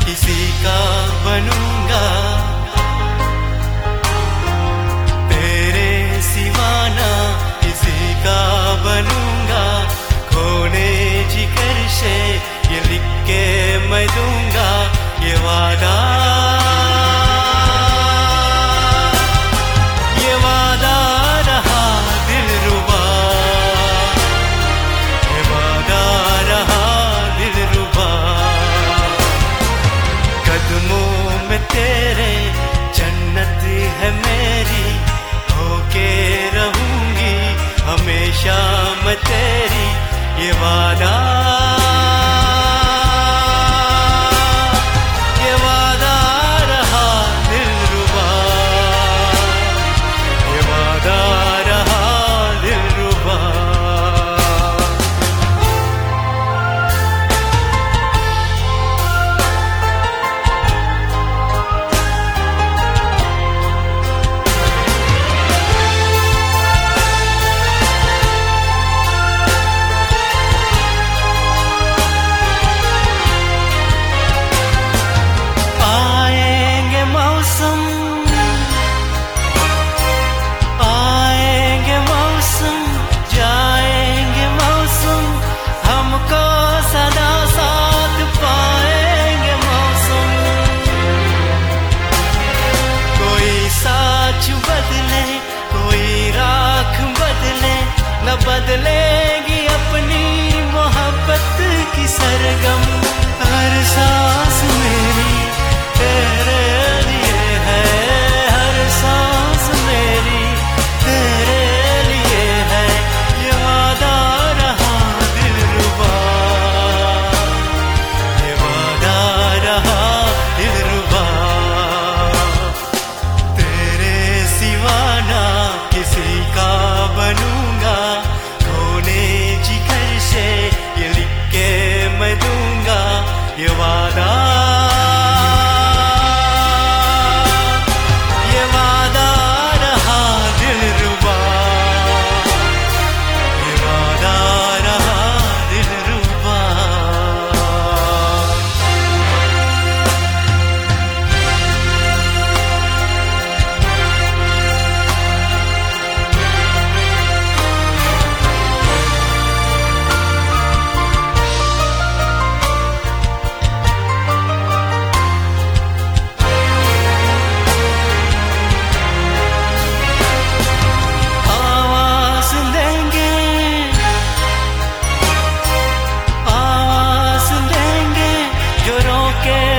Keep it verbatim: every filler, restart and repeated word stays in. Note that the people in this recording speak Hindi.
किसी का बनूंगा, तेरे सिवा ना किसी का बनूंगा। खोने जिगर से ये लिख के मैं दूंगा ये वादा, ये वादा रहा दिलरुबा, ये वादा रहा दिलरुबा। कदमों में तेरे जन्नत है मेरी, होके रहूंगी हमेशा मैं तेरी, ये वादा, ये वादा रहा दिलरुबा, ये वादा रहा दिलरुबा। बदलेगी अपनी मोहब्बत की सरगम, हर सांस मेरी तेरे लिए है, हर सांस मेरी तेरे लिए है, ये वादा रहा दिलरुबा, ये वादा रहा दिलरुबा। तेरे सिवा ना किसी का बनूंगा, जिगर से ये लिख के मैं दूंगा ये वादा, ये वादा रहा दिलरुबा, ये वादा रहा दिलरुबा। के